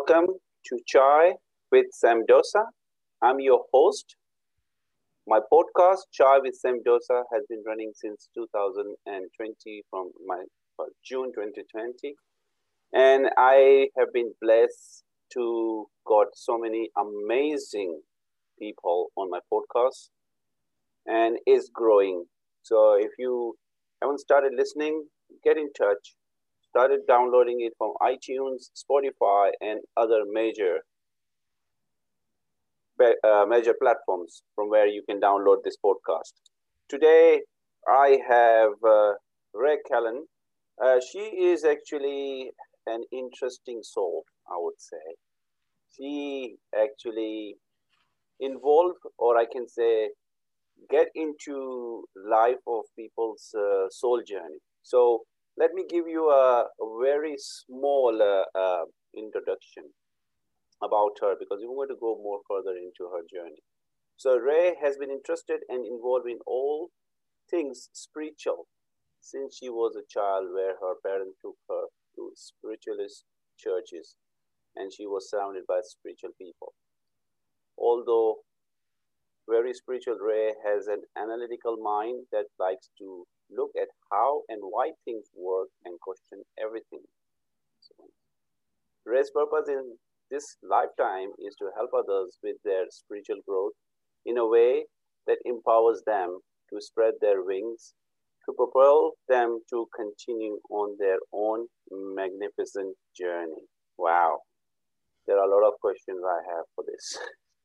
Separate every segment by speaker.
Speaker 1: welcome to Chai with Sam Dosa. I'm your host. My podcast, Chai with Sam Dosa, has been running since 2020 from June 2020. And I have been blessed to got so many amazing people on my podcast and is growing. So if you haven't started listening, get in touch. Started downloading it from iTunes, Spotify, and other major platforms from where you can download this podcast. Today, I have Ray Callan. She is actually an interesting soul, I would say. She actually involved, or I can say, get into life of people's soul journey. So let me give you a very small introduction about her because we're going to go more further into her journey. So Ray has been interested and involved in all things spiritual since she was a child, where her parents took her to spiritualist churches and she was surrounded by spiritual people. Although very spiritual, Ray has an analytical mind that likes to look at how and why things work and question everything. So, Ray's purpose in this lifetime is to help others with their spiritual growth in a way that empowers them to spread their wings, to propel them to continue on their own magnificent journey. Wow, there are a lot of questions I have for this.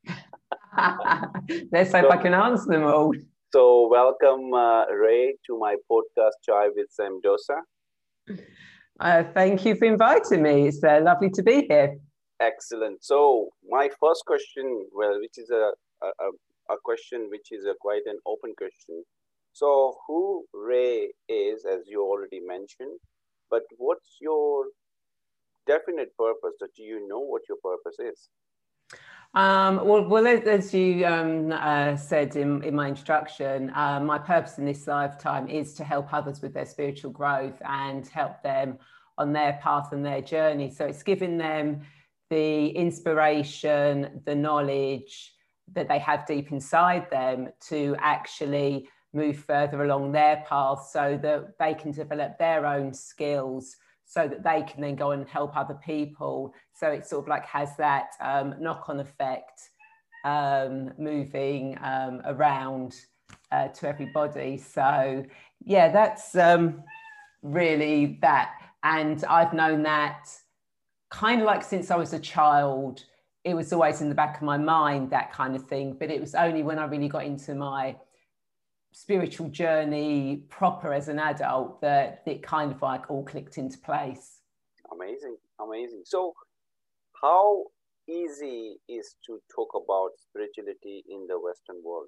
Speaker 2: Let's hope I can answer them all.
Speaker 1: So, welcome, Ray, to my podcast, Chai with Sam Dosa.
Speaker 2: Thank you for inviting me. It's lovely to be here.
Speaker 1: Excellent. So, my first question, well, which is a question which is quite an open question. So, who Ray is, as you already mentioned, but what's your definite purpose? Do you know what your purpose is?
Speaker 2: Well, as you said in my introduction, my purpose in this lifetime is to help others with their spiritual growth and help them on their path and their journey. So it's giving them the inspiration, the knowledge that they have deep inside them to actually move further along their path so that they can develop their own skills so that they can then go and help other people. So it sort of like has that knock-on effect moving around to everybody. So yeah, that's really that. And I've known that kind of like since I was a child. It was always in the back of my mind, that kind of thing. But it was only when I really got into my spiritual journey proper as an adult that it kind of like all clicked into place.
Speaker 1: Amazing, amazing. So how easy is to talk about spirituality in the Western world?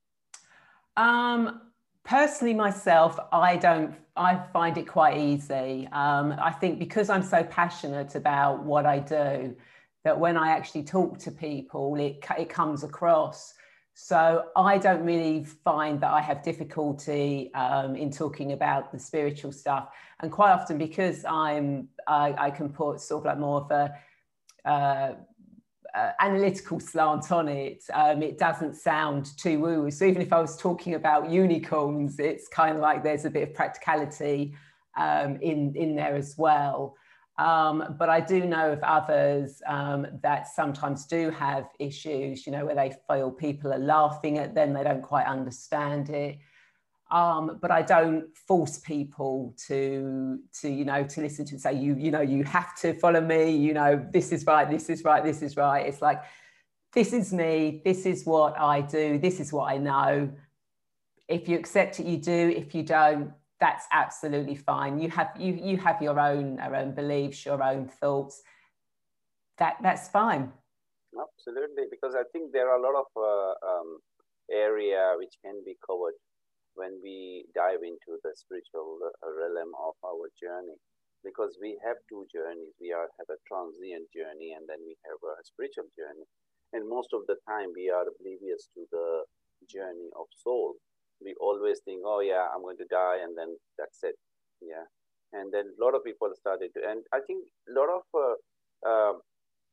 Speaker 2: Personally, myself, I find it quite easy. I think because I'm so passionate about what I do, that when I actually talk to people, it comes across. So I don't really find that I have difficulty in talking about the spiritual stuff. And quite often, because I can put sort of like more of a analytical slant on it, it doesn't sound too woo. So even if I was talking about unicorns, it's kind of like there's a bit of practicality in there as well. But I do know of others that sometimes do have issues, you know, where they feel people are laughing at them, they don't quite understand it. But I don't force people to you know, to listen to and say, you know, you have to follow me, you know, this is right, this is right, this is right. It's like, this is me, this is what I do, this is what I know. If you accept it, you do. If you don't, that's absolutely fine. You have your own beliefs, your own thoughts. That's fine.
Speaker 1: Absolutely, because I think there are a lot of area which can be covered when we dive into the spiritual realm of our journey. Because we have two journeys. We have a transient journey, and then we have a spiritual journey. And most of the time, we are oblivious to the journey of soul. We always think, oh yeah, I'm going to die, and then that's it. Yeah. And then a lot of people started to, and I think a lot of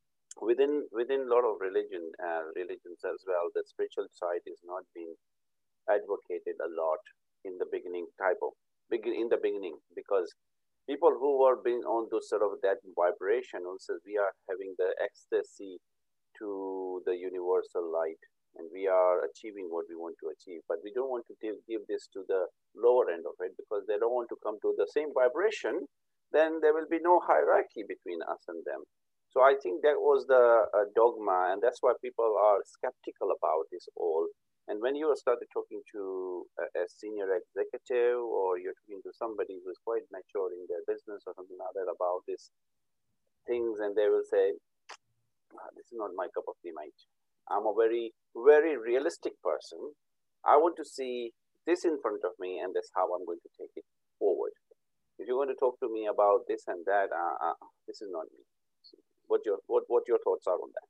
Speaker 1: within a lot of religions as well, the spiritual side is not being advocated a lot in the beginning in the beginning, because people who were being on those sort of that vibration also, we are having the ecstasy to the universal light, and we are achieving what we want to achieve, but we don't want to give this to the lower end of it, because they don't want to come to the same vibration. Then there will be no hierarchy between us and them. So I think that was the dogma, and that's why people are skeptical about this all. And when you started talking to a senior executive, or you're talking to somebody who's quite mature in their business or something like that about these things, and they will say, this is not my cup of tea, mate. I'm a very, very realistic person. I want to see this in front of me, and that's how I'm going to take it forward. If you're going to talk to me about this and that, this is not me. What your thoughts are on that?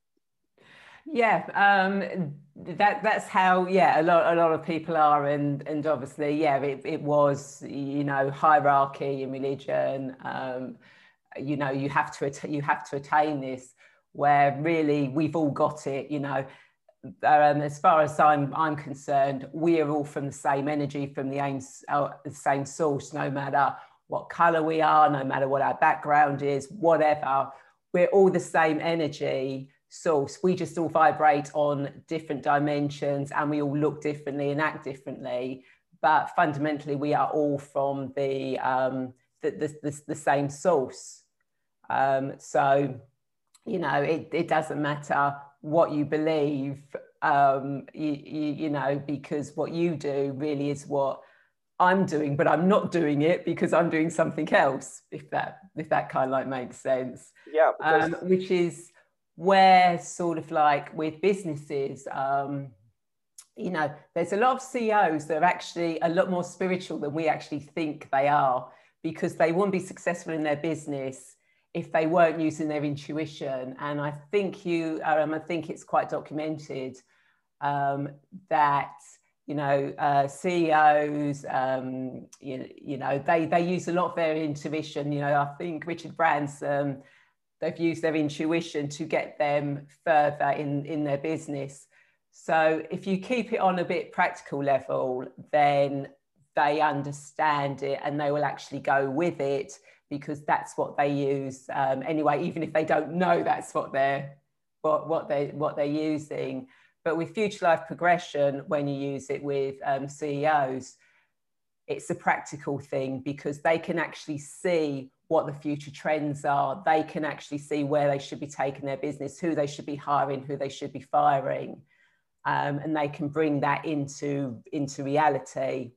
Speaker 2: Yeah, that's how, yeah, a lot of people are, and obviously, yeah, it was, you know, hierarchy in religion. You know, you have to attain this, where really we've all got it, you know. As far as I'm concerned, we are all from the same energy, from the same source, no matter what color we are, no matter what our background is, whatever, we're all the same energy source. We just all vibrate on different dimensions, and we all look differently and act differently, but fundamentally we are all from the same source. So, you know, it doesn't matter what you believe, you know, because what you do really is what I'm doing, but I'm not doing it because I'm doing something else, if that kind of like makes sense.
Speaker 1: Yeah,
Speaker 2: which is where sort of like with businesses, you know, there's a lot of CEOs that are actually a lot more spiritual than we actually think they are, because they wouldn't be successful in their business if they weren't using their intuition. And I think I think it's quite documented that, you know, CEOs, you know, they use a lot of their intuition. You know, I think Richard Branson, they've used their intuition to get them further in their business. So if you keep it on a bit practical level, then they understand it and they will actually go with it, because that's what they use anyway, even if they don't know that's what they're using. But with Future Life Progression, when you use it with CEOs, it's a practical thing, because they can actually see what the future trends are. They can actually see where they should be taking their business, who they should be hiring, who they should be firing, and they can bring that into reality.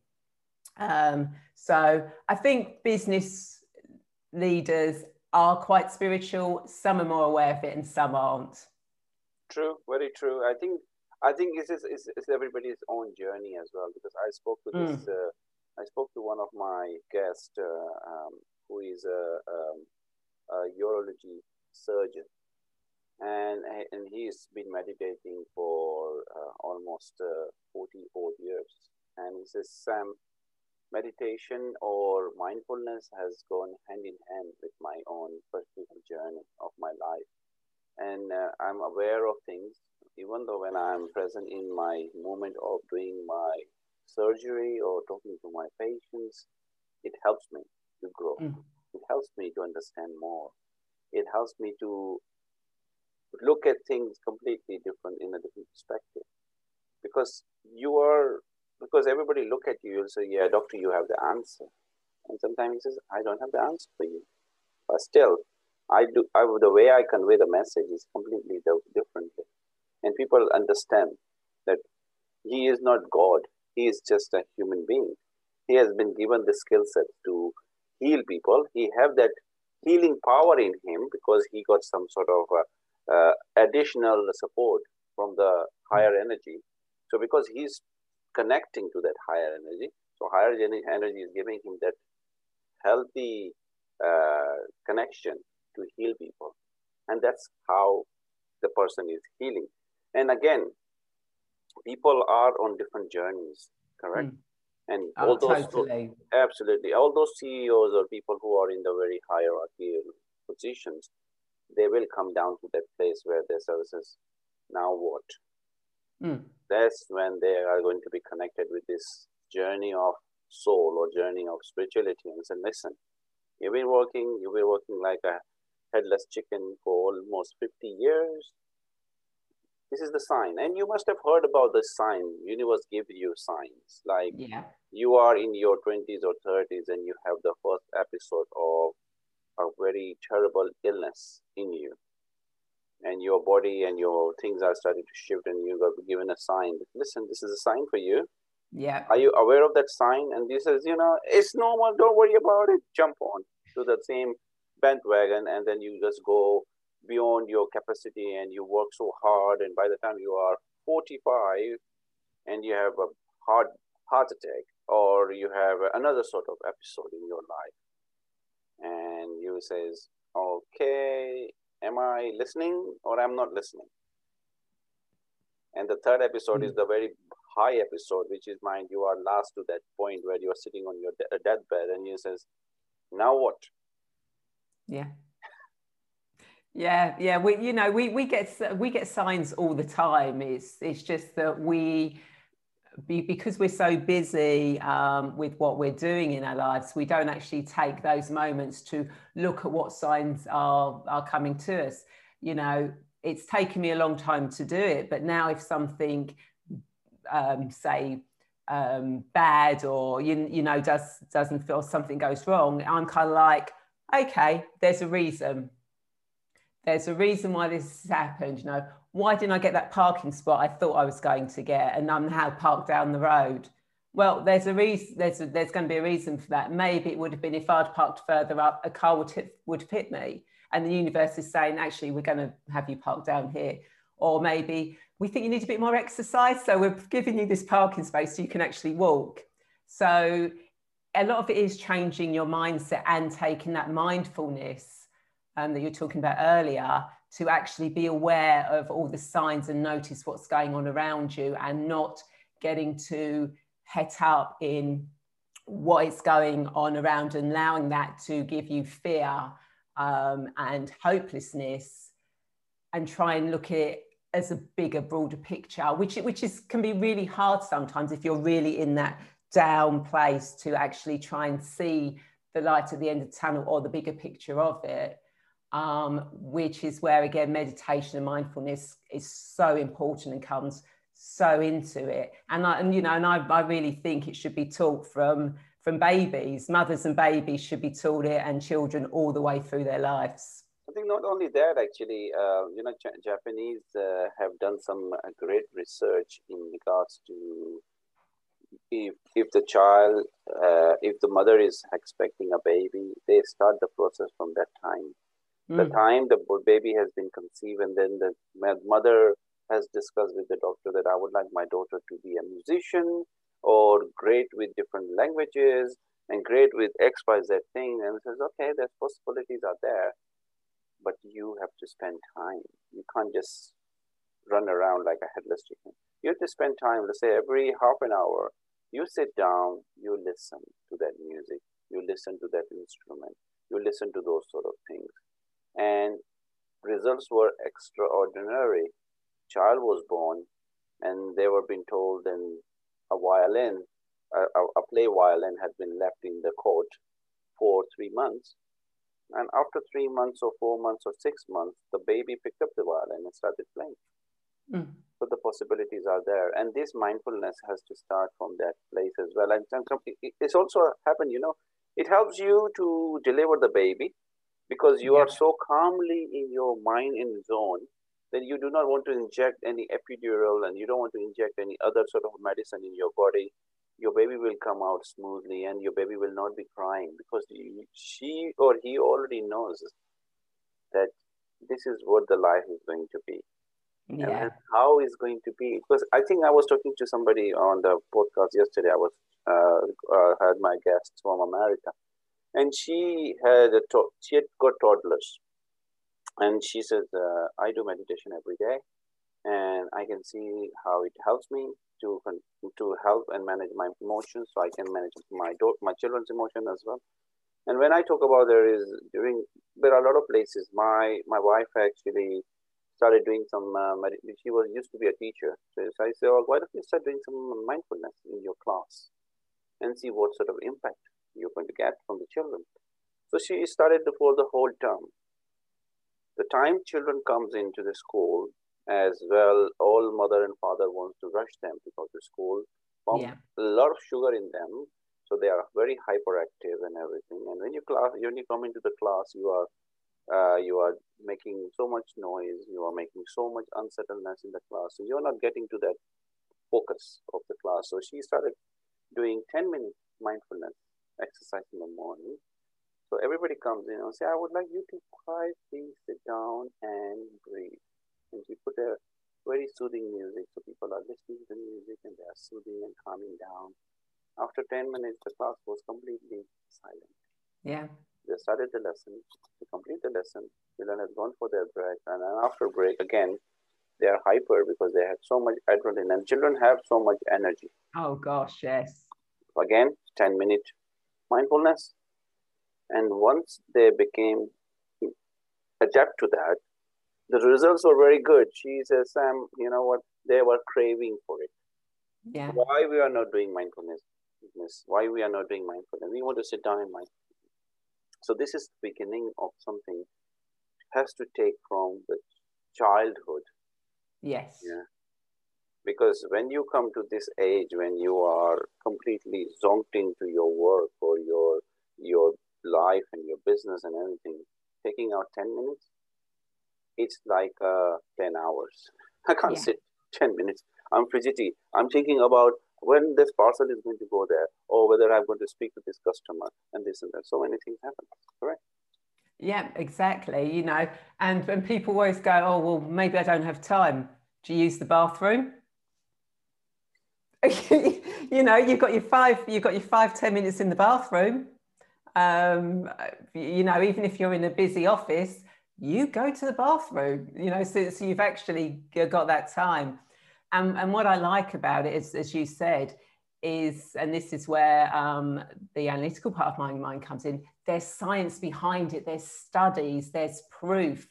Speaker 2: So I think business leaders are quite spiritual. Some are more aware of it and some aren't.
Speaker 1: True, very true. I think it's everybody's own journey as well, because I spoke to this I spoke to one of my guests who is a urology surgeon, and he's been meditating for almost 40 years, and he says, Sam, meditation or mindfulness has gone hand in hand with my own personal journey of my life. And I'm aware of things, even though when I'm present in my moment of doing my surgery or talking to my patients, it helps me to grow. It helps me to understand more. It helps me to look at things completely different, in a different perspective. Because everybody look at you, you'll say, yeah, doctor, you have the answer. And sometimes he says, I don't have the answer for you. But still, the way I convey the message is completely differently. And people understand that he is not God. He is just a human being. He has been given the skill set to heal people. He have that healing power in him because he got some sort of additional support from the higher energy. So because he's connecting to that higher energy, so higher energy is giving him that healthy connection to heal people. And that's how the person is healing. And again, people are on different journeys, correct? And all those,
Speaker 2: totally.
Speaker 1: Absolutely, all those CEOs or people who are in the very hierarchical positions, they will come down to that place where their services, now what?
Speaker 2: Mm.
Speaker 1: That's when they are going to be connected with this journey of soul or journey of spirituality, and say, listen, you've been working like a headless chicken for almost 50 years. This is the sign. And you must have heard about the sign. Universe gives you signs. Like
Speaker 2: Yeah.
Speaker 1: you are in your 20s or 30s and you have the first episode of a very terrible illness in you. And your body and your things are starting to shift, and you got given a sign. Listen, this is a sign for you.
Speaker 2: Yeah.
Speaker 1: Are you aware of that sign? And this is, it's normal. Don't worry about it. Jump on to the same bandwagon, and then you just go beyond your capacity and you work so hard. And by the time you are 45 and you have a heart attack, or you have another sort of episode in your life, and you says, okay, am I listening or I'm not listening? And the third episode is the very high episode, which is, mind you, are last to that point where you are sitting on your deathbed, and you says, now what?
Speaker 2: Yeah. Yeah. We get signs all the time. It's just that because we're so busy with what we're doing in our lives, we don't actually take those moments to look at what signs are coming to us. It's taken me a long time to do it, but now if something, say, bad, or doesn't feel, something goes wrong, I'm kind of like, okay, there's a reason. There's a reason why this has happened. Why didn't I get that parking spot I thought I was going to get, and I'm now parked down the road? Well, there's a reason. There's going to be a reason for that. Maybe it would have been if I'd parked further up, a car would have hit me, and the universe is saying, actually, we're going to have you parked down here. Or maybe we think you need a bit more exercise, so we're giving you this parking space so you can actually walk. So a lot of it is changing your mindset and taking that mindfulness that you're talking about earlier, to actually be aware of all the signs and notice what's going on around you, and not getting too het up in what is going on around, and allowing that to give you fear and hopelessness, and try and look at it as a bigger, broader picture, which can be really hard sometimes if you're really in that down place, to actually try and see the light at the end of the tunnel, or the bigger picture of it. Which is where, again, meditation and mindfulness is so important and comes so into it. And I really think it should be taught from babies. Mothers and babies should be taught it, and children all the way through their lives.
Speaker 1: I think not only that, actually, Japanese have done some great research in regards to if the mother is expecting a baby, they start the process from that time. The time the baby has been conceived, and then the mother has discussed with the doctor that I would like my daughter to be a musician, or great with different languages, and great with XYZ thing. And it says, okay, there's possibilities are there, but you have to spend time. You can't just run around like a headless chicken. You have to spend time, let's say every half an hour, you sit down, you listen to that music, you listen to that instrument, you listen to those sort of things. And results were extraordinary. Child was born, and they were being told, then a violin, a play violin had been left in the court for 3 months. And after 3 months or 4 months or 6 months, the baby picked up the violin and started playing. So the possibilities are there. And this mindfulness has to start from that place as well. And it's also happened, it helps you to deliver the baby, because you are so calmly in your mind in zone that you do not want to inject any epidural, and you don't want to inject any other sort of medicine in your body. Your baby will come out smoothly, and your baby will not be crying, because she or he already knows that this is what the life is going to be.
Speaker 2: Yeah.
Speaker 1: And how it's going to be. Because I think I was talking to somebody on the podcast yesterday. I was had my guests from America. And she had got toddlers, and she says, I do meditation every day, and I can see how it helps me to help and manage my emotions, so I can manage my children's emotion as well. And when I talk about there are a lot of places. My wife actually started doing some, she was used to be a teacher. So I said, well, why don't you start doing some mindfulness in your class and see what sort of impact you're going to get from the children. So she started for the whole term. The time children comes into the school as well, all mother and father wants to rush them to go to school, pump a lot of sugar in them, so they are very hyperactive and everything. And when you come into the class, you are making so much noise, you are making so much unsettledness in the class, so you're not getting to that focus of the class. So she started doing 10-minute mindfulness exercise in the morning. So everybody comes in and say, I would like you to quietly sit down and breathe. And she put a very soothing music, so people are listening to the music and they are soothing and calming down. After 10 minutes, the class was completely silent.
Speaker 2: Yeah.
Speaker 1: They started the lesson. To complete the lesson, children have gone for their break, and then after break again, they are hyper because they have so much adrenaline, and children have so much energy.
Speaker 2: Oh gosh, yes.
Speaker 1: Again, 10-minute mindfulness. And once they became adapt to that, the results were very good. She says, Sam, you know what? They were craving for it.
Speaker 2: Yeah.
Speaker 1: Why we are not doing mindfulness? Why we are not doing mindfulness? We want to sit down in mindfulness. So this is the beginning of something has to take from the childhood.
Speaker 2: Yes.
Speaker 1: Yeah. Because when you come to this age, when you are completely zonked into your work or your life and your business and everything, taking out 10 minutes, it's like 10 hours. I can't sit 10 minutes. I'm fidgety. I'm thinking about when this parcel is going to go there, or whether I'm going to speak to this customer and this and that. So many things happen, correct?
Speaker 2: Yeah, exactly. You know, and when people always go, oh, well, maybe I don't have time. Do you use the bathroom? You know, you've got your 5-10 minutes in the bathroom. You know, even if you're in a busy office, you go to the bathroom, you know, so you've actually got that time. And what I like about it is, as you said, is, and this is where the analytical part of my mind comes in, there's science behind it, there's studies, there's proof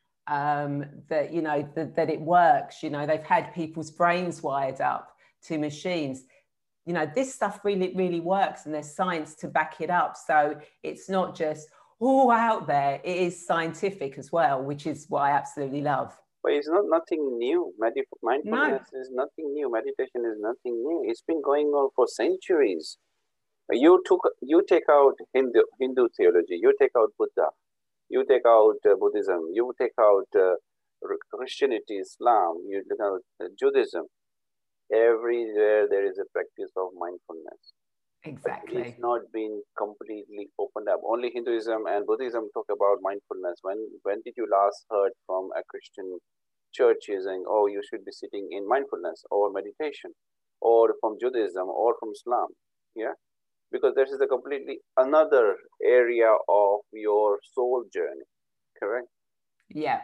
Speaker 2: that, you know, that it works. You know, they've had people's brains wired up to machines. You know, this stuff really, really works, and there's science to back it up. So it's not just all out there, it is scientific as well, which is what I absolutely love.
Speaker 1: But it's nothing new. Mindfulness is nothing new. Meditation is nothing new. It's been going on for centuries. You take out Hindu theology, you take out Buddha, you take out Buddhism, you take out Christianity, Islam, you take out Judaism. Everywhere there is a practice of mindfulness.
Speaker 2: Exactly.
Speaker 1: But it's not been completely opened up. Only Hinduism and Buddhism talk about mindfulness. When did you last heard from a Christian church saying, oh, you should be sitting in mindfulness or meditation, or from Judaism or from Islam? Yeah, because this is a completely another area of your soul journey. Correct?
Speaker 2: Yeah.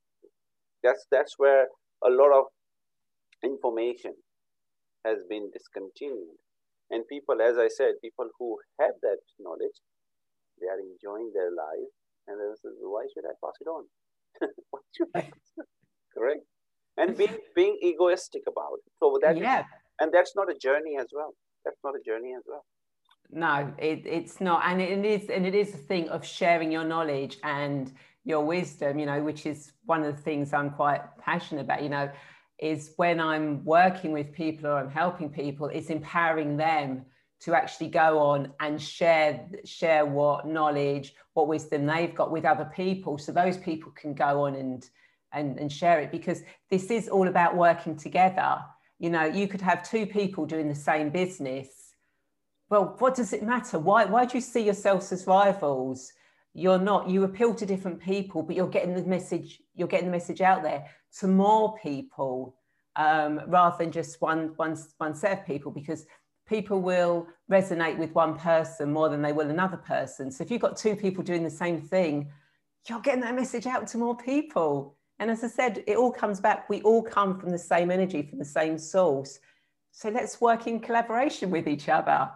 Speaker 1: That's where a lot of information has been discontinued. And people, as I said, people who have that knowledge, they are enjoying their life. And they say, why should I pass it on? Why should I pass it on? Correct? And being egoistic about it. So that is, and that's not a journey as well. That's not a journey as well.
Speaker 2: No, it's not. And it is a thing of sharing your knowledge and your wisdom, you know, which is one of the things I'm quite passionate about, you know, is when I'm working with people or I'm helping people, it's empowering them to actually go on and share what knowledge, what wisdom they've got with other people, so those people can go on and share it, because this is all about working together. You know, you could have two people doing the same business. Well, what does it matter? Why do you see yourselves as rivals? You're not. You appeal to different people, but you're getting the message out there to more people, rather than just one set of people, because people will resonate with one person more than they will another person. So if you've got two people doing the same thing, you're getting that message out to more people. And as I said, it all comes back. We all come from the same energy, from the same source. So let's work in collaboration with each other.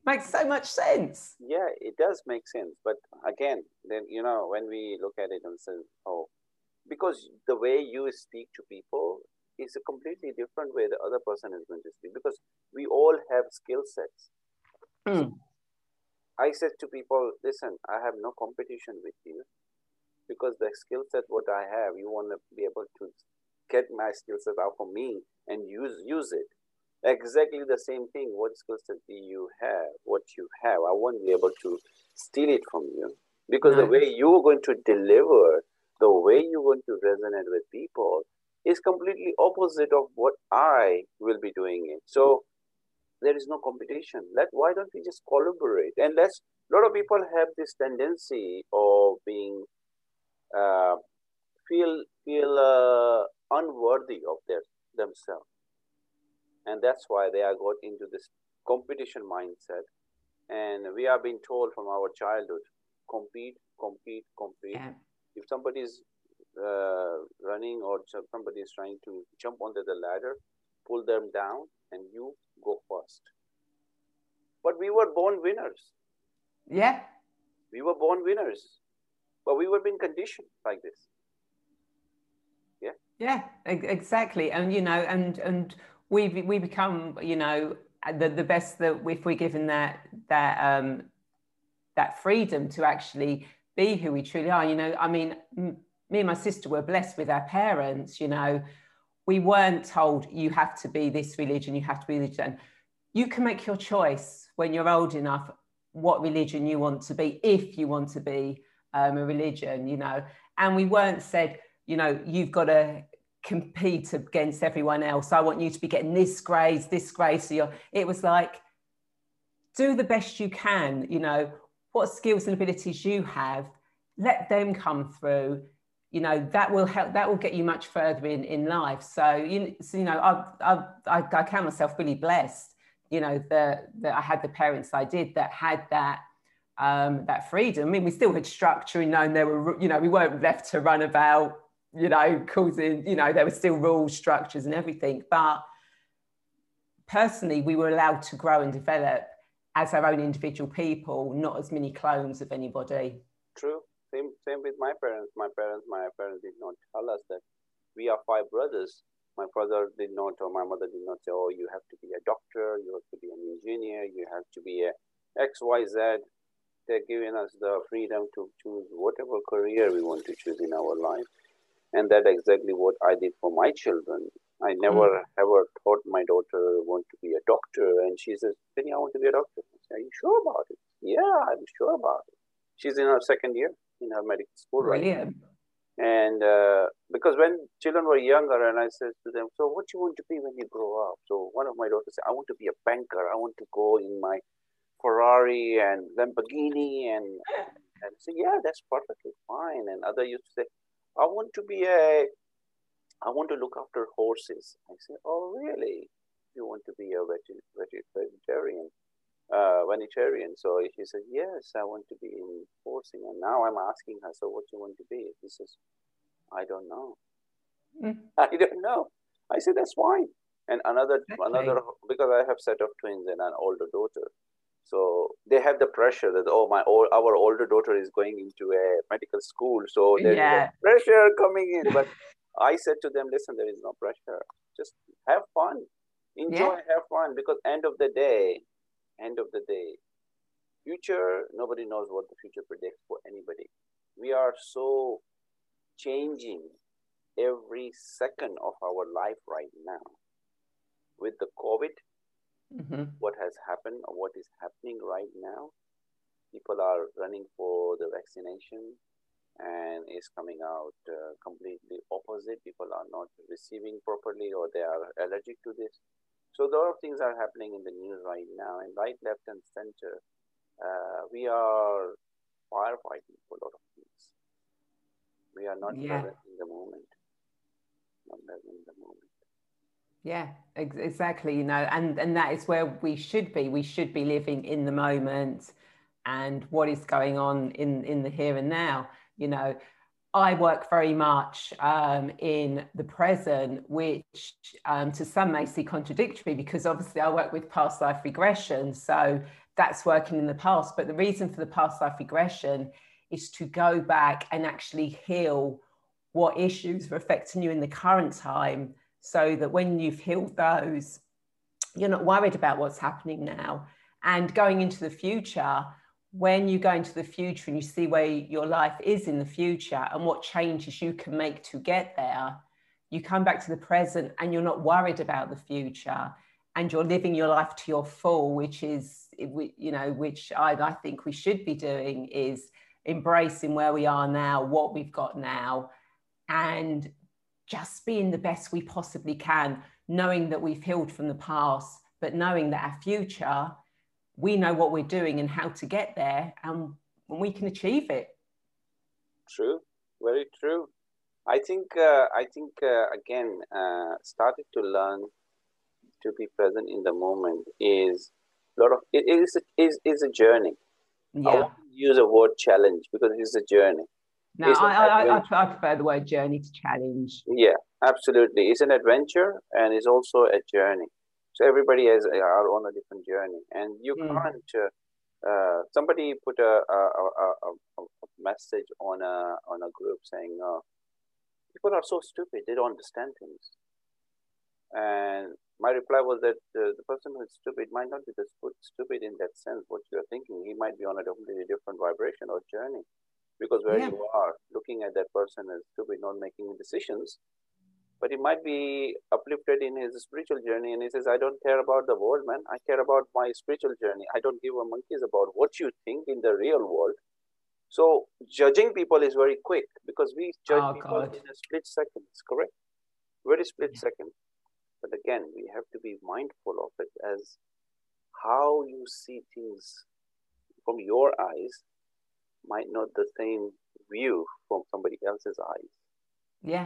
Speaker 2: Makes so much sense.
Speaker 1: Yeah, it does make sense. But again, then, when we look at it and say, oh, because the way you speak to people is a completely different way the other person is going to speak, because we all have skill sets. So
Speaker 2: Mm.
Speaker 1: I said to people, listen, I have no competition with you, because the skill set what I have, you want to be able to get my skill set out for me and use it. Exactly the same thing. What skill set do you have? What you have, I won't be able to steal it from you, because the
Speaker 2: No.
Speaker 1: way you're going to deliver, the way you're going to resonate with people is completely opposite of what I will be doing it. So there is no competition. Why don't we just collaborate? And let's a lot of people have this tendency of being uh, feel unworthy of themselves, and that's why they are got into this competition mindset. And we are being told from our childhood, compete, compete, compete.
Speaker 2: Yeah.
Speaker 1: If somebody is running, or somebody is trying to jump onto the ladder, pull them down and you go first. But we were born winners.
Speaker 2: Yeah.
Speaker 1: We were born winners, but we were being conditioned like this. Yeah.
Speaker 2: Yeah, exactly. And, we become, the best, that if we're given that freedom to actually be who we truly are. I mean, me and my sister were blessed with our parents. We weren't told you have to be this religion, you have to be religion. You can make your choice when you're old enough what religion you want to be, if you want to be a religion. And we weren't said, you've got to compete against everyone else. I want you to be getting this grade. So it was like, do the best you can. What skills and abilities you have, let them come through. That will help, that will get you much further in life. So I count myself really blessed, that I had the parents I did that had that freedom. I mean, we still had structure, and there were, we weren't left to run about, causing, there were still rules, structures and everything. But personally, we were allowed to grow and develop as our own individual people, not as many clones of anybody.
Speaker 1: True. Same with my parents. My parents did not tell us that we are five brothers. My father did not, or my mother did not say, oh, you have to be a doctor, you have to be an engineer, you have to be a XYZ. They're giving us the freedom to choose whatever career we want to choose in our life. And that's exactly what I did for my children. I never ever thought my daughter want to be a doctor, and she says, Penny, I want to be a doctor. I say, are you sure about it? Yeah, I'm sure about it. She's in her second year in her medical school right now. And because when children were younger, and I said to them, so what do you want to be when you grow up? So one of my daughters said, I want to be a banker. I want to go in my Ferrari and Lamborghini. And I said, yeah, that's perfectly fine. And other used to say, I want to look after horses. I said, oh, really? You want to be a vegetarian? Vegetarian. So she said, yes, I want to be in horsing. And now I'm asking her, so what do you want to be? She says, I don't know. I don't know. I said, that's fine. And another, because I have set of twins and an older daughter. So they have the pressure that, our older daughter is going into a medical school. So there is a pressure coming in. But I said to them, listen, there is no pressure. Just have fun. Enjoy, have fun. Because end of the day, future, nobody knows what the future predicts for anybody. We are so changing every second of our life right now. With the COVID, what has happened, or what is happening right now, people are running for the vaccination, and it's coming out completely opposite. People are not receiving properly, or they are allergic to this. So a lot of things are happening in the news right now, and right, left, and center. We are firefighting for a lot of things. We are not present in the moment. Not present in the moment.
Speaker 2: Yeah, exactly. And that is where we should be. We should be living in the moment and what is going on in the here and now. I work very much in the present, which to some may seem contradictory, because obviously I work with past life regression. So that's working in the past. But the reason for the past life regression is to go back and actually heal what issues are affecting you in the current time, so that when you've healed those, you're not worried about what's happening now. And going into the future, when you go into the future and you see where your life is in the future and what changes you can make to get there, you come back to the present and you're not worried about the future, and you're living your life to your full, which is, you know, which I think we should be doing, is embracing where we are now, what we've got now, and just being the best we possibly can, knowing that we've healed from the past, but knowing that our future, we know what we're doing and how to get there, and we can achieve it.
Speaker 1: True, very true. I think again, started to learn to be present in the moment is a lot of it is a journey.
Speaker 2: Yeah.
Speaker 1: I won't use a word challenge because it is a journey.
Speaker 2: No, I prefer the word journey to challenge.
Speaker 1: Yeah, absolutely. It's an adventure and it's also a journey. So everybody are on a different journey, and you can't. Somebody put a message on a group saying, "People are so stupid; they don't understand things." And my reply was that the person who is stupid might not be the stupid in that sense. What you are thinking, he might be on a completely different vibration or journey, because where you are looking at that person as stupid, not making decisions. But he might be uplifted in his spiritual journey, and he says, "I don't care about the world, man. I care about my spiritual journey. I don't give a monkeys about what you think in the real world." So judging people is very quick, because we judge people in a split second, correct? Very split second. But again, we have to be mindful of it, as how you see things from your eyes might not the same view from somebody else's eyes.
Speaker 2: Yeah.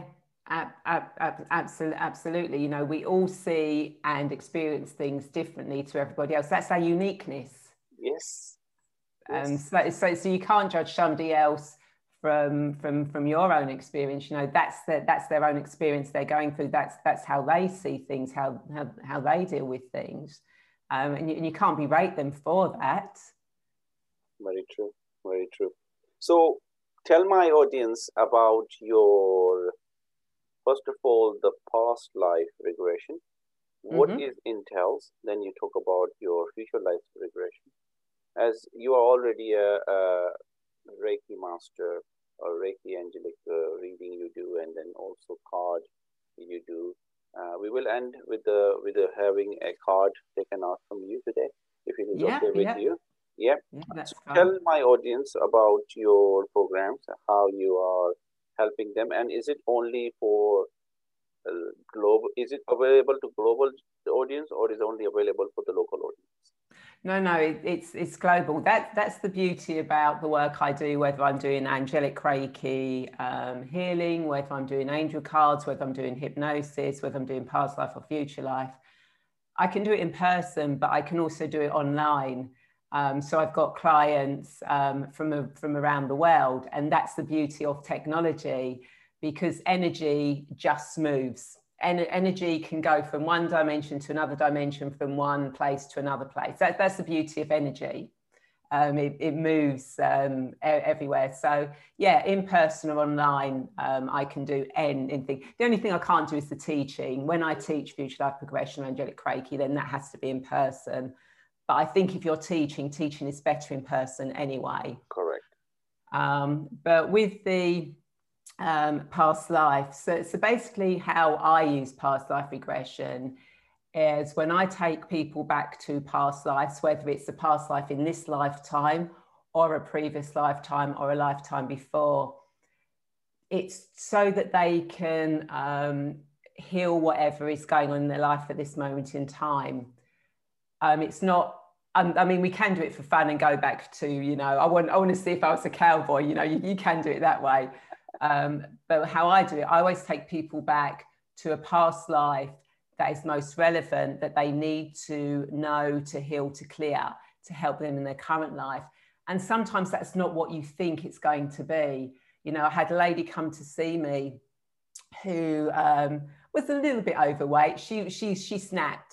Speaker 2: Absolutely. You know, we all see and experience things differently to everybody else. That's our uniqueness.
Speaker 1: Yes.
Speaker 2: So you can't judge somebody else from your own experience. You know, that's their own experience they're going through. That's how they see things, how they deal with things, and you can't berate them for that.
Speaker 1: Very true. Very true. So tell my audience about your, first of all, the past life regression, what it entails. Then you talk about your future life regression. As you are already a Reiki master or Reiki angelic reading you do, and then also card you do. We will end with having a card taken out from you today, if it is okay with you. Yeah.
Speaker 2: That's
Speaker 1: fine. Tell my audience about your programs, how you are helping them, and is it only for global? Is it available to global audience, or is it only available for the local audience?
Speaker 2: No, it's global. That's the beauty about the work I do, whether I'm doing angelic Reiki healing, whether I'm doing angel cards, whether I'm doing hypnosis, whether I'm doing past life or future life. I can do it in person, but I can also do it online. So I've got clients from around the world, and that's the beauty of technology, because energy just moves. Energy can go from one dimension to another dimension, from one place to another place. That's the beauty of energy. It moves everywhere. So yeah, in person or online, I can do anything. The only thing I can't do is the teaching. When I teach future life progression, angelic Reiki, then that has to be in person. But I think if you're teaching is better in person anyway.
Speaker 1: Correct.
Speaker 2: But with the past life, so basically how I use past life regression is when I take people back to past lives, whether it's a past life in this lifetime or a previous lifetime or a lifetime before, it's so that they can heal whatever is going on in their life at this moment in time. It's not, I mean, we can do it for fun and go back to, you know, I want to see if I was a cowboy, you know, you can do it that way. But how I do it, I always take people back to a past life that is most relevant, that they need to know, to heal, to clear, to help them in their current life. And sometimes that's not what you think it's going to be. You know, I had a lady come to see me who was a little bit overweight. She snapped.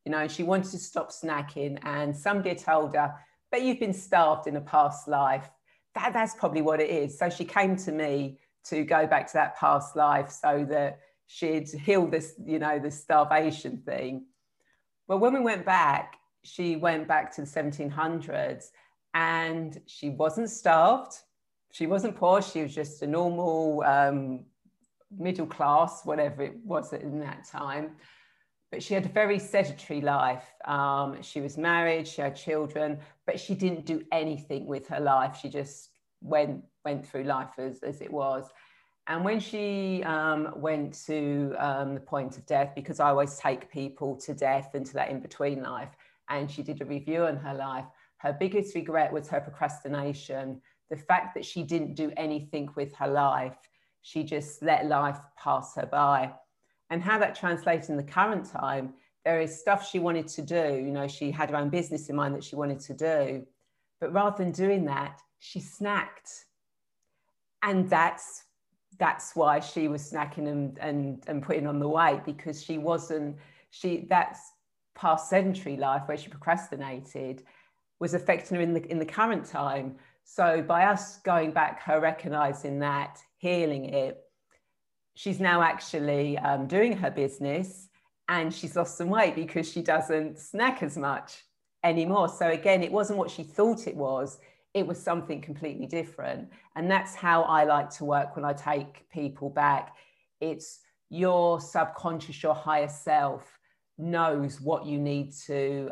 Speaker 2: you know, and she wanted to stop snacking, and somebody had told her, but you've been starved in a past life. That's probably what it is. So she came to me to go back to that past life so that she'd heal this, you know, the starvation thing. Well, when we went back, she went back to the 1700s, and she wasn't starved. She wasn't poor. She was just a normal middle class, whatever it was in that time. But she had a very sedentary life. She was married, she had children, but she didn't do anything with her life. She just went through life as it was. And when she went to the point of death, because I always take people to death and to that in-between life, and she did a review on her life, her biggest regret was her procrastination, the fact that she didn't do anything with her life. She just let life pass her by. And how that translates in the current time, there is stuff she wanted to do. You know, she had her own business in mind that she wanted to do. But rather than doing that, she snacked. And that's why she was snacking and putting on the weight, because that's past sedentary life where she procrastinated was affecting her in the current time. So by us going back, her recognizing that, healing it, she's now actually doing her business, and she's lost some weight because she doesn't snack as much anymore. So again, it wasn't what she thought it was something completely different. And that's how I like to work when I take people back. It's your subconscious, your higher self knows what you need to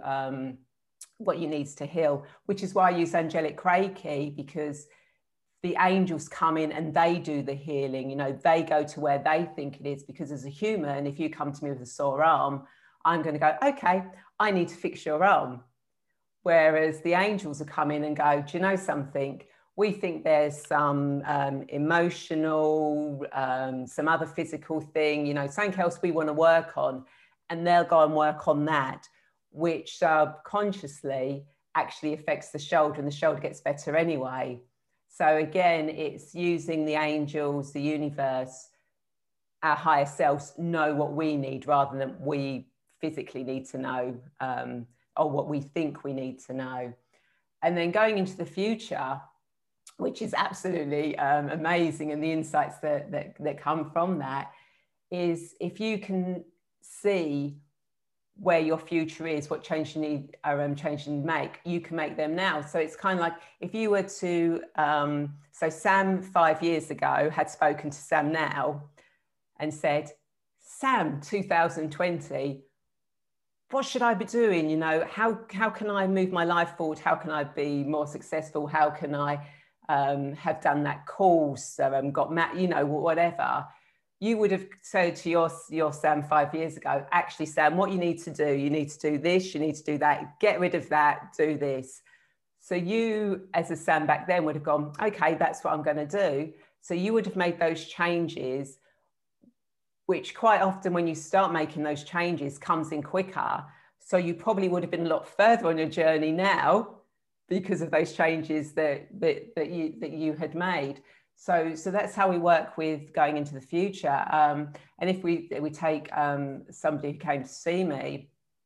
Speaker 2: heal, which is why I use angelic Reiki, because the angels come in and they do the healing. You know, they go to where they think it is, because as a human, if you come to me with a sore arm, I'm going to go, okay, I need to fix your arm. Whereas the angels will come in and go, do you know something? We think there's some emotional, some other physical thing, you know, something else we want to work on. And they'll go and work on that, which subconsciously actually affects the shoulder, and the shoulder gets better anyway. So again, it's using the angels, the universe, our higher selves know what we need rather than we physically need to know, or what we think we need to know. And then going into the future, which is absolutely amazing, and the insights that come from that is, if you can see where your future is, what change you need, change you make, you can make them now. So it's kind of like if you were to, so Sam 5 years ago had spoken to Sam now and said, Sam 2020, what should I be doing? You know, how can I move my life forward? How can I be more successful? How can I have done that course, got met, you know, whatever. You would have said to your Sam 5 years ago, actually, Sam, what you need to do, you need to do this, you need to do that, get rid of that, do this. So you, as a Sam back then, would have gone, okay, that's what I'm going to do. So you would have made those changes, which quite often when you start making those changes comes in quicker. So you probably would have been a lot further on your journey now because of those changes that you had made. So that's how we work with going into the future. And if we take somebody who came to see me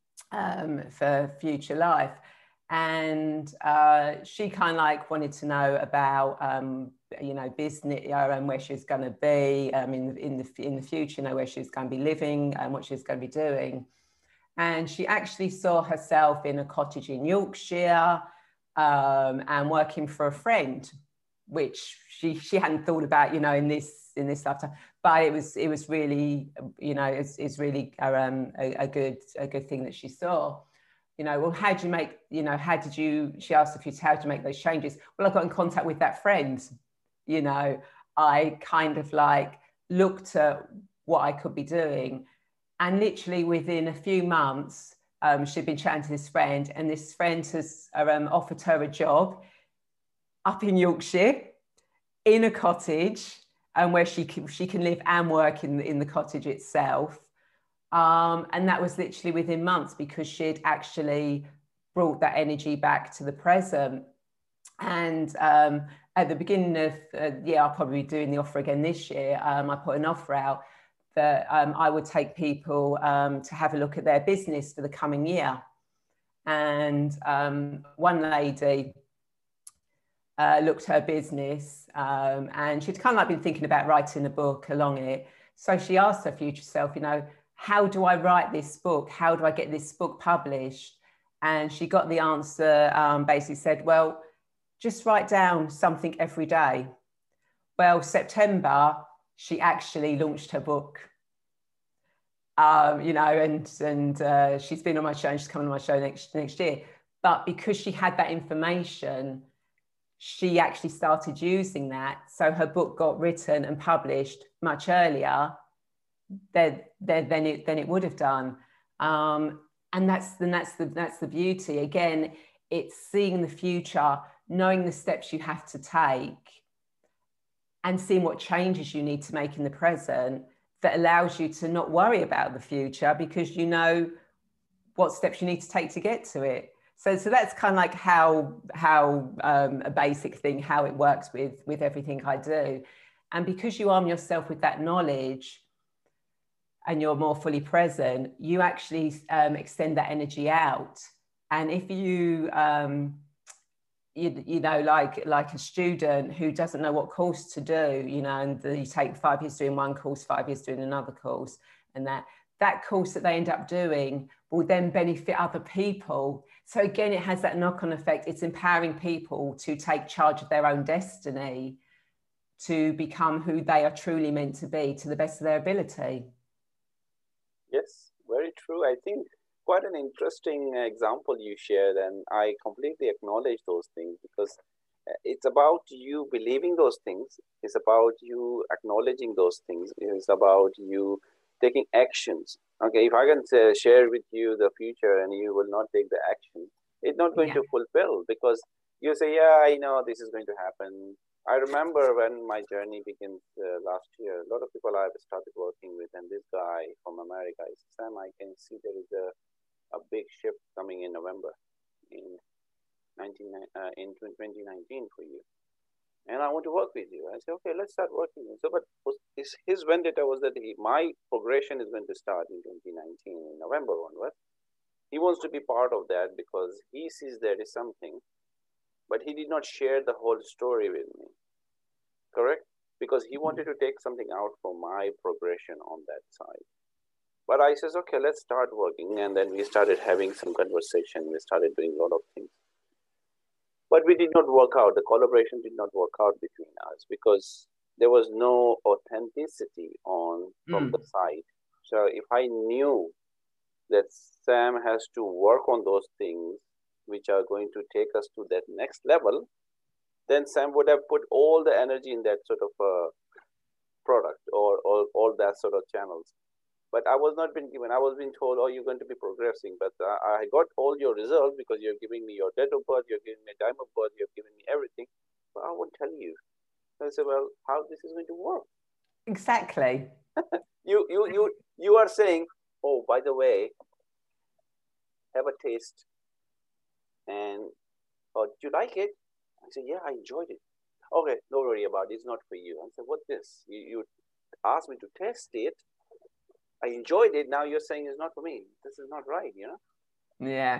Speaker 2: for Future Life, and she kind of like wanted to know about you know, business and where she was going to be in the future, you know, where she was going to be living and what she was going to be doing. And she actually saw herself in a cottage in Yorkshire and working for a friend, which she hadn't thought about, you know, in this lifetime. But it was really, you know, it's really a good thing that she saw. You know, well, how do you make, you know, she asked if you, how to make those changes? Well, I got in contact with that friend. You know, I kind of like looked at what I could be doing, and literally within a few months, she'd been chatting to this friend, and this friend has offered her a job up in Yorkshire in a cottage, and where she can live and work in the cottage itself. And that was literally within months, because she'd actually brought that energy back to the present. And at the beginning of, I'll probably be doing the offer again this year. I put an offer out that I would take people to have a look at their business for the coming year. And one lady looked at her business and she'd kind of like been thinking about writing a book along it. So she asked her future self, you know, how do I write this book? How do I get this book published? And she got the answer, basically said, well, just write down something every day. Well, September, she actually launched her book. You know, and she's been on my show and she's coming on my show next year. But because she had that information, she actually started using that. So her book got written and published much earlier than it would have done. And that's the beauty. Again, it's seeing the future, knowing the steps you have to take, and seeing what changes you need to make in the present that allows you to not worry about the future because you know what steps you need to take to get to it. So that's kind of like how a basic thing, how it works with everything I do. And because you arm yourself with that knowledge and you're more fully present, you actually extend that energy out. And if you know, like a student who doesn't know what course to do, you know, and you take 5 years doing one course, 5 years doing another course, and that course that they end up doing will then benefit other people. So again, it has that knock-on effect. It's empowering people to take charge of their own destiny, to become who they are truly meant to be to the best of their ability.
Speaker 1: Yes, very true. I think quite an interesting example you shared, and I completely acknowledge those things because it's about you believing those things. It's about you acknowledging those things. It's about you taking actions. Okay, if I can share with you the future and you will not take the action, it's not going to fulfill because you say, yeah, I know this is going to happen. I remember when my journey began last year, a lot of people I've started working with, and this guy from America, he said, Sam, I can see there is a big shift coming in November in 2019 for you. And I want to work with you. I said, okay, let's start working. So, but his vendetta was that my progression is going to start in 2019, in November onward. He wants to be part of that because he sees there is something, but he did not share the whole story with me. Correct? Because he wanted to take something out from my progression on that side. But I says, okay, let's start working. And then we started having some conversation. We started doing a lot of things. But we did not work out. The collaboration did not work out between us because there was no authenticity from the side. So if I knew that Sam has to work on those things which are going to take us to that next level, then Sam would have put all the energy in that sort of product or all that sort of channels. But I was not being given. I was being told, oh, you're going to be progressing. But I got all your results because you're giving me your date of birth, you're giving me a time of birth, you're giving me everything. But I won't tell you. I said, well, how this is going to work?
Speaker 2: Exactly.
Speaker 1: You are saying, oh, by the way, have a taste. And, oh, did you like it? I said, yeah, I enjoyed it. Okay, don't worry about it. It's not for you. I said, what this? You asked me to test it. I enjoyed it. Now you're saying it's not for me. This is not right, you know?
Speaker 2: Yeah.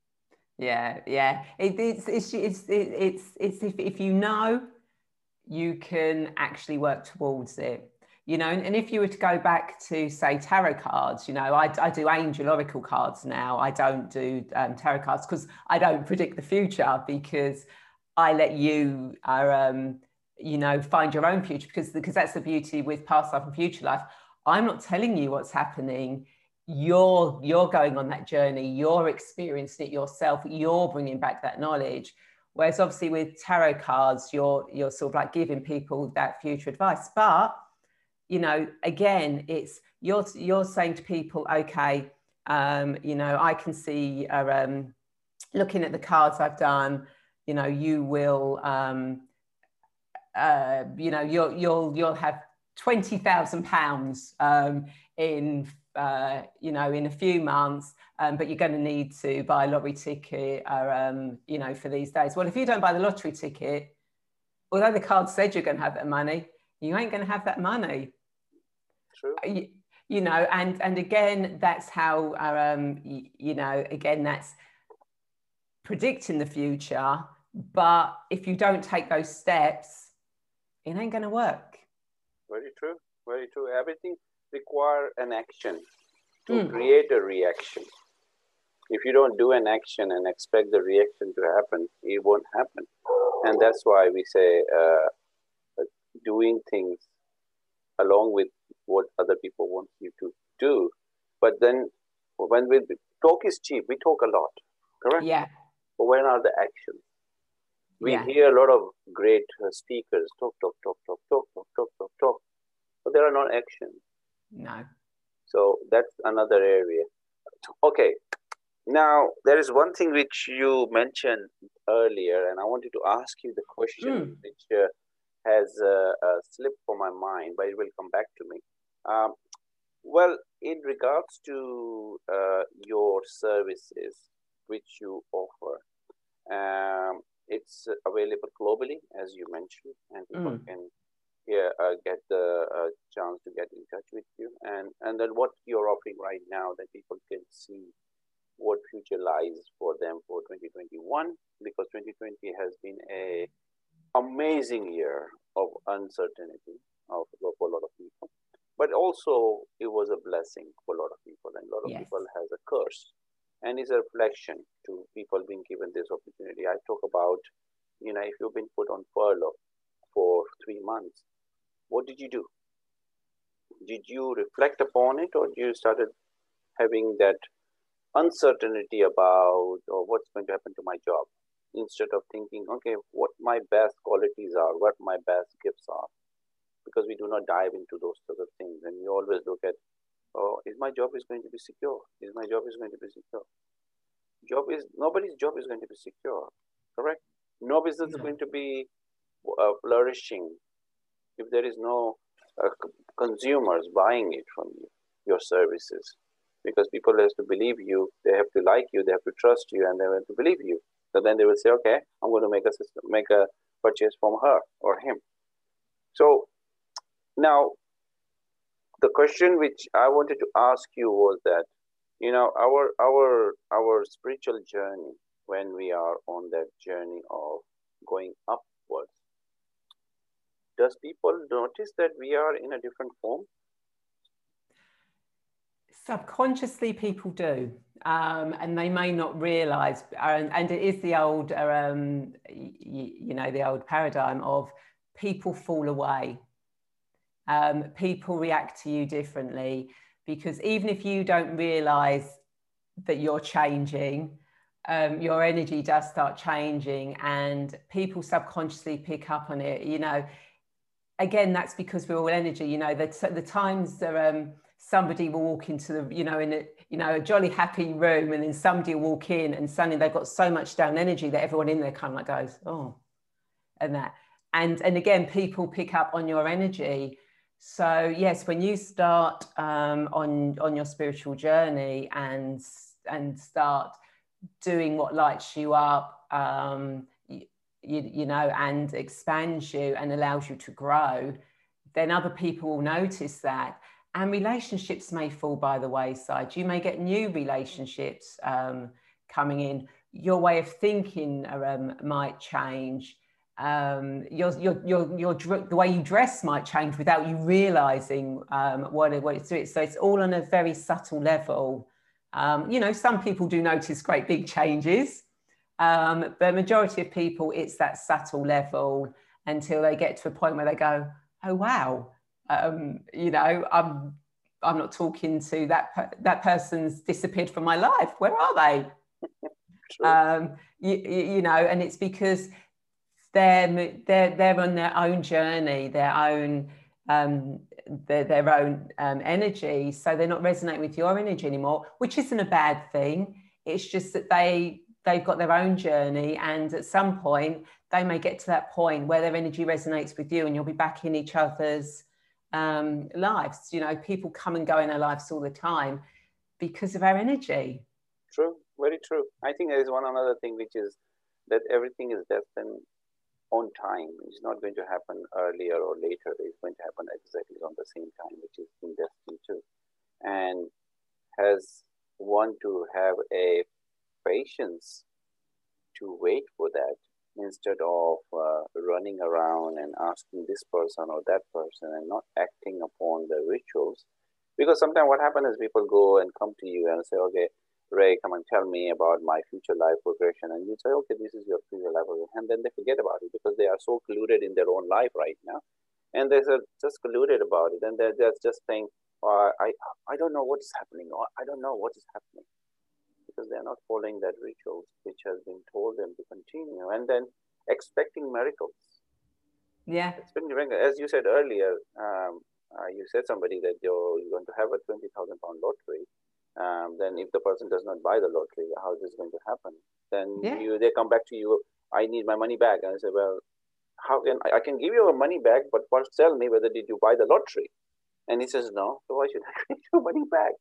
Speaker 2: It's if you know, you can actually work towards it. You know, and if you were to go back to, say, tarot cards, you know, I do angel oracle cards now. I don't do tarot cards because I don't predict the future, because I let you, you know, find your own future, because that's the beauty with past life and future life. I'm not telling you what's happening. You're going on that journey. You're experiencing it yourself. You're bringing back that knowledge. Whereas obviously with tarot cards, you're sort of like giving people that future advice. But, you know, again, it's you're saying to people, okay, you know, I can see, looking at the cards I've done, you know, you will, you know, you'll have £20,000 in, you know, in a few months, but you're going to need to buy a lottery ticket, you know, for these days. Well, if you don't buy the lottery ticket, although the card said you're going to have that money, you ain't going to have that money.
Speaker 1: True.
Speaker 2: you know, and again, that's how, you know, again, that's predicting the future. But if you don't take those steps, it ain't going to work.
Speaker 1: Very true. Very true. Everything require an action to create a reaction. If you don't do an action and expect the reaction to happen, it won't happen. And that's why we say doing things along with what other people want you to do. But then when we talk is cheap, we talk a lot, correct?
Speaker 2: Yeah.
Speaker 1: But when are the actions? We
Speaker 2: Yeah.
Speaker 1: hear a lot of great speakers talk, talk, talk, talk, talk, talk, talk, talk, talk, but there are no actions.
Speaker 2: No.
Speaker 1: So that's another area. Okay. Now, there is one thing which you mentioned earlier, and I wanted to ask you the question which has slipped from my mind, but it will come back to me. Well, in regards to your services which you offer, it's available globally, as you mentioned, and people can get the chance to get in touch with you. And then what you're offering right now that people can see what future lies for them for 2021, because 2020 has been a amazing year of uncertainty for a lot of people, but also it was a blessing for a lot of people, and a lot of people has a curse, and it's a reflection to people being given this opportunity. I talk about, you know, if you've been put on furlough for 3 months, what did you do? Did you reflect upon it, or you started having that uncertainty about what's going to happen to my job, instead of thinking, okay, what my best qualities are, what my best gifts are? Because we do not dive into those sort of things, and we always look at, oh, is my job is going to be secure? Is my job is going to be secure? Nobody's job is going to be secure, correct? No business is going to be flourishing if there is no consumers buying it from you, your services. Because people have to believe you, they have to like you, they have to trust you, and they have to believe you. So then they will say, okay, I'm going to make a purchase from her or him. So now the question which I wanted to ask you was that, you know, our spiritual journey, when we are on that journey of going upwards, does people notice that we are in a different form?
Speaker 2: Subconsciously, people do, and they may not realize. And it is the old, you know, the old paradigm of people fall away. People react to you differently, because even if you don't realize that you're changing, your energy does start changing, and people subconsciously pick up on it. You know, again, that's because we're all energy. You know, the times that somebody will walk into the, you know, in a, you know, a jolly happy room, and then somebody will walk in and suddenly they've got so much down energy that everyone in there kind of like goes, oh, and that. And again, people pick up on your energy. So yes, when you start on your spiritual journey and start doing what lights you up, you know, and expands you and allows you to grow, then other people will notice that. And relationships may fall by the wayside. You may get new relationships coming in. Your way of thinking might change. The way you dress might change without you realizing what it's doing. So it's all on a very subtle level. You know, some people do notice great big changes, but the majority of people, it's that subtle level until they get to a point where they go, oh, wow. You know, I'm not talking to that person's disappeared from my life. Where are they? You know, and it's because they're on their own journey, their own energy. So they're not resonating with your energy anymore, which isn't a bad thing. It's just that they've got their own journey, and at some point they may get to that point where their energy resonates with you, and you'll be back in each other's lives. You know, people come and go in our lives all the time because of our energy.
Speaker 1: True, very true. I think there is one another thing, which is that everything is destined on time. It's not going to happen earlier or later. It's going to happen exactly on the same time, which is in destiny too. and has one to have a patience to wait for that instead of running around and asking this person or that person and not acting upon the rituals. Because sometimes what happens is people go and come to you and say, okay, Ray, come and tell me about my future life progression. And you say, okay, this is your future life progression. And then they forget about it because they are so colluded in their own life right now. And they're just colluded about it. And they're just saying, oh, I don't know what is happening, or I don't know what is happening, because they're not following that rituals which has been told them to continue, and then expecting miracles.
Speaker 2: Yeah.
Speaker 1: As you said earlier, you said somebody that you're going to have a 20,000 pound lottery. Then if the person does not buy the lottery, how is this going to happen? Then they come back to you, I need my money back. And I say, well, how can I can give you your money back, but first tell me whether did you buy the lottery? And he says, no, so why should I give your money back?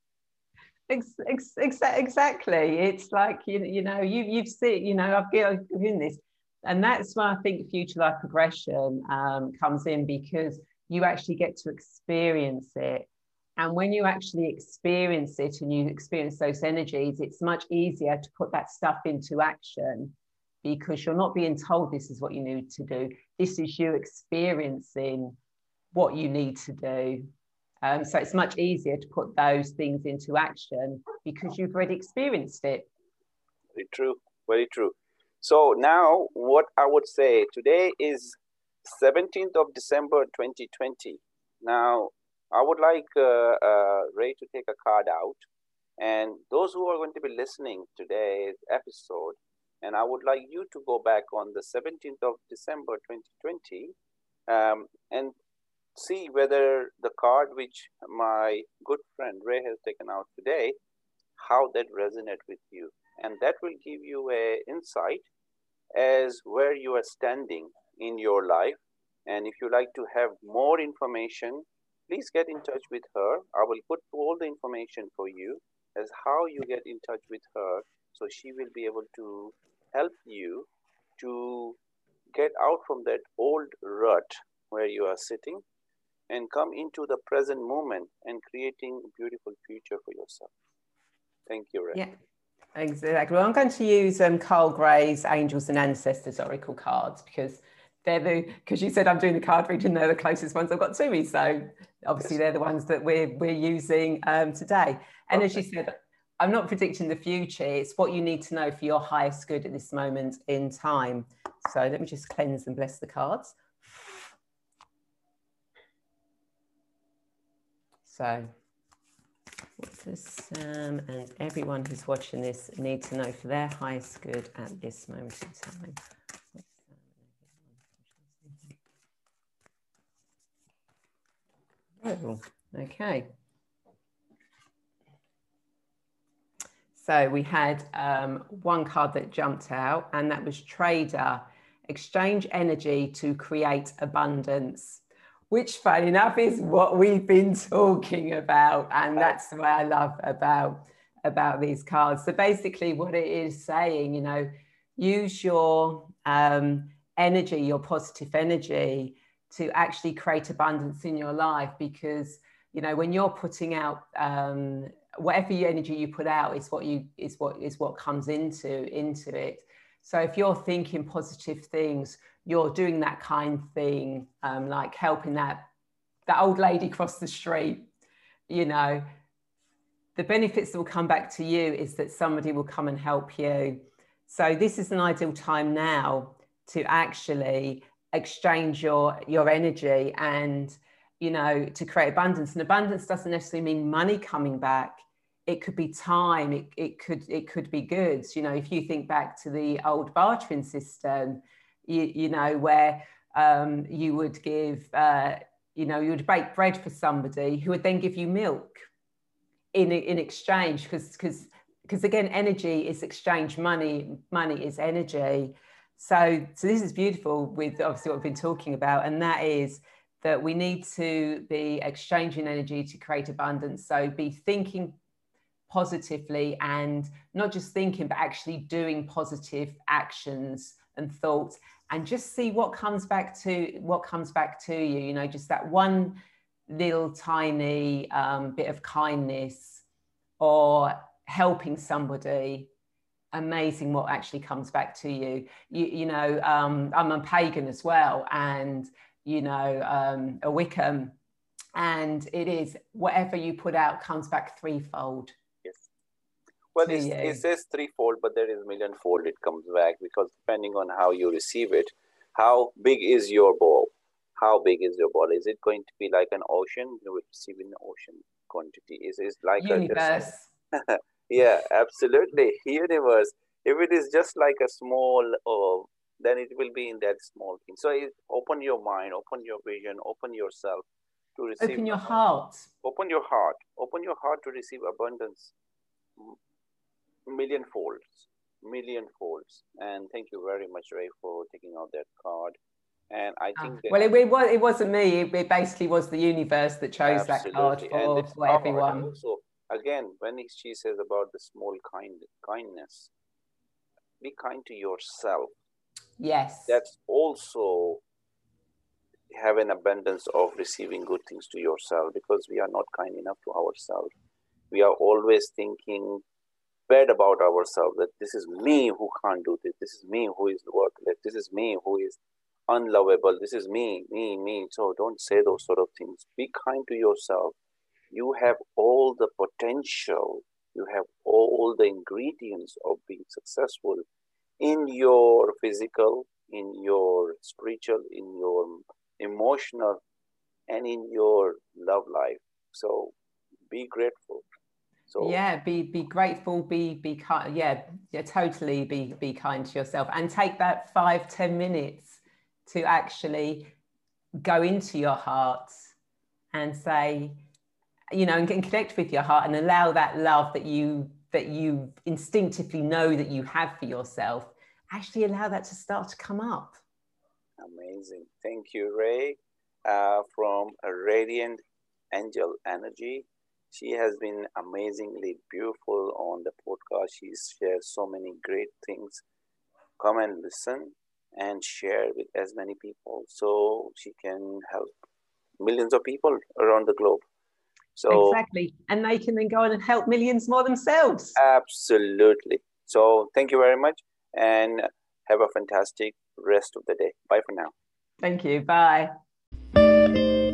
Speaker 2: Exactly. It's like, you've seen, I've given this. And that's why I think future life progression comes in, because you actually get to experience it. And when you actually experience it and you experience those energies, it's much easier to put that stuff into action, because you're not being told this is what you need to do. This is you experiencing what you need to do. So it's much easier to put those things into action because you've already experienced it.
Speaker 1: Very true. Very true. So now what I would say, today is 17th of December, 2020. Now, I would like Ray to take a card out. And those who are going to be listening to today's episode, and I would like you to go back on the 17th of December, 2020, and see whether the card which my good friend Ray has taken out today, how that resonates with you. And that will give you an insight as where you are standing in your life. And if you like to have more information, please get in touch with her. I will put all the information for you as how you get in touch with her, so she will be able to help you to get out from that old rut where you are sitting and come into the present moment and creating a beautiful future for yourself. Thank you, Ray.
Speaker 2: Yeah, exactly. Well, I'm going to use Carl Gray's Angels and Ancestors Oracle cards, because because you said I'm doing the card reading, they're the closest ones I've got to me. So obviously they're the ones that we're using today. And as you said, I'm not predicting the future. It's what you need to know for your highest good at this moment in time. So let me just cleanse and bless the cards. So what does Sam and everyone who's watching this need to know for their highest good at this moment in time? Oh, okay. So we had one card that jumped out, and that was Trader. Exchange energy to create abundance, which, funny enough, is what we've been talking about. And that's what I love about these cards. So basically what it is saying, use your energy, your positive energy, to actually create abundance in your life, because when you're putting out whatever energy you put out is what comes into it. So if you're thinking positive things, you're doing that kind thing, like helping that old lady cross the street. The benefits that will come back to you is that somebody will come and help you. So this is an ideal time now to actually exchange your energy and to create abundance. And abundance doesn't necessarily mean money coming back. It could be time. It could be goods. If you think back to the old bartering system, where you would give, you would bake bread for somebody who would then give you milk in exchange, because again, energy is exchange. Money is energy. So this is beautiful with obviously what we've been talking about, and that is that we need to be exchanging energy to create abundance. So be thinking positively, and not just thinking, but actually doing positive actions and thoughts, and just see what comes back to you. Just that one little tiny bit of kindness or helping somebody, amazing what actually comes back to you. You know, I'm a pagan as well, and, you know, a Wiccan, and it is whatever you put out comes back threefold.
Speaker 1: Yes. Well, it says threefold, but there is millionfold it comes back, because depending on how you receive it, how big is your ball? How big is your ball? Is it going to be like an ocean? You will receive in the ocean quantity. Is it like
Speaker 2: universe?
Speaker 1: Yeah, absolutely. Universe. If it is just like a small, then it will be in that small thing. So open your mind, open your vision, open yourself to receive.
Speaker 2: Open your heart.
Speaker 1: Open your heart. Open your heart to receive abundance. Million folds. And thank you very much, Ray, for taking out that card. And I think
Speaker 2: well, it wasn't me. It basically was the universe that chose that card for everyone.
Speaker 1: Also, again, when she says about the small kindness, be kind to yourself.
Speaker 2: Yes.
Speaker 1: That's also have an abundance of receiving good things to yourself, because we are not kind enough to ourselves. We are always thinking bad about ourselves, that this is me who can't do this. This is me who is worthless. This is me who is unlovable. This is me. So don't say those sort of things. Be kind to yourself. You have all the potential. You have all the ingredients of being successful in your physical, in your spiritual, in your emotional, and in your love life. So be grateful. So
Speaker 2: yeah, be grateful, be kind. Yeah, totally be kind to yourself, and take that 5-10 minutes to actually go into your heart and say, you know, and connect with your heart and allow that love that you instinctively know that you have for yourself, actually allow that to start to come up.
Speaker 1: Amazing. Thank you, Ray, from a Radiant Angel Energy. She has been amazingly beautiful on the podcast. She's shared so many great things. Come and listen and share with as many people, so she can help millions of people around the globe. So
Speaker 2: exactly, and they can then go on and help millions more themselves.
Speaker 1: Absolutely. So thank you very much, and have a fantastic rest of the day. Bye for now.
Speaker 2: Thank you. Bye.